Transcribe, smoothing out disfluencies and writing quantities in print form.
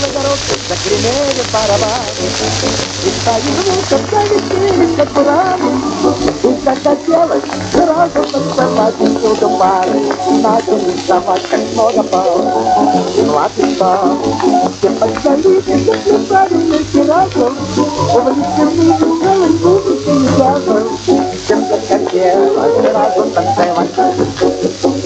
aquela garota da primeira para baixo. E saiu nunca pega e capturado. E cacaquelas, rosa passava com todo o mar. Nada me estava a casmoga pau. E no ato está, sempre a sair, sempre a parar e me tirava. Over the caminho, calling tudo que me dava. Sempre a cacaquelas, rosa passava.